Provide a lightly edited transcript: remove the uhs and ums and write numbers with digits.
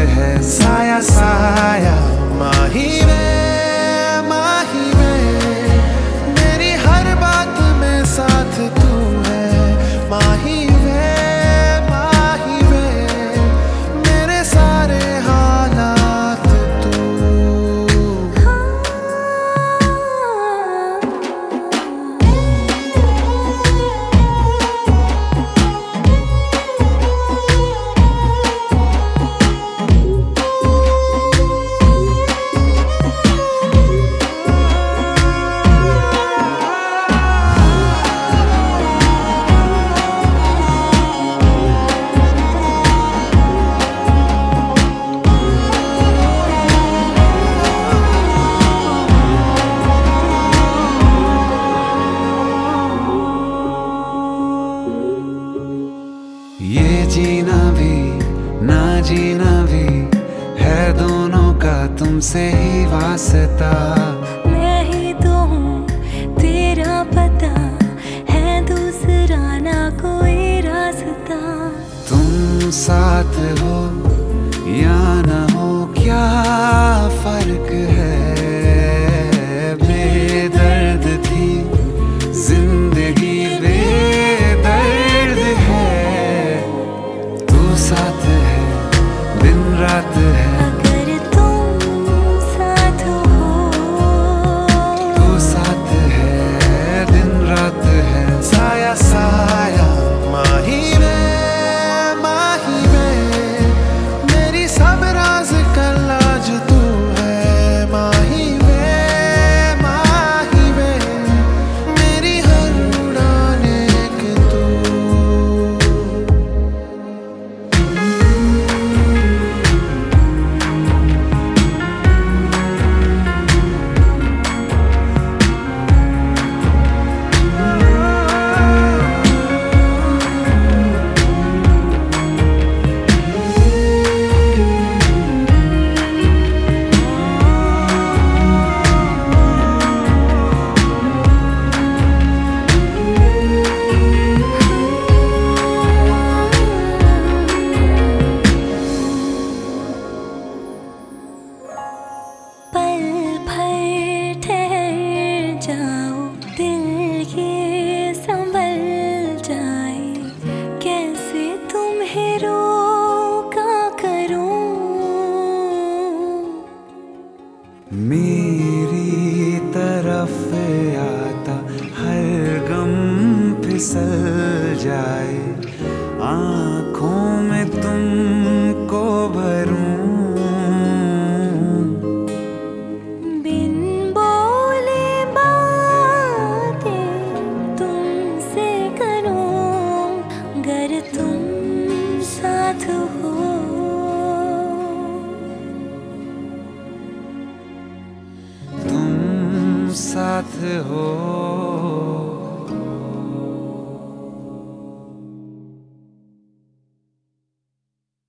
है साया साया। माही वे मेरी हर बात में साथ तू है। माही वे मेरे सारे हालात तू। ये जीना भी ना जीना भी है दोनों का तुमसे ही वास्ता। मैं ही तो हूँ तेरा पता है दूसरा ना कोई रास्ता। तुम साथ हो या ना हो क्या फर्क है। बेदर्द थी जिंदगी बेदर्द है। तू साथ है दिन रात है। अगर तुम साथ हो तू साथ है दिन रात है साया साया। माही वे मेरी सब राज का लाज तू है। माही वे मेरी हर उड़ान एक तू। पल भर ठहर जाओ दिल ये संभल जाए। कैसे तुम्हें रोका करूं। मेरी तरफ आता हर गम फिसल जाए। आँखों में तुमको भरूं। बिन बोले बातें तुमसे करूं। गर तुम साथ हो तुम साथ हो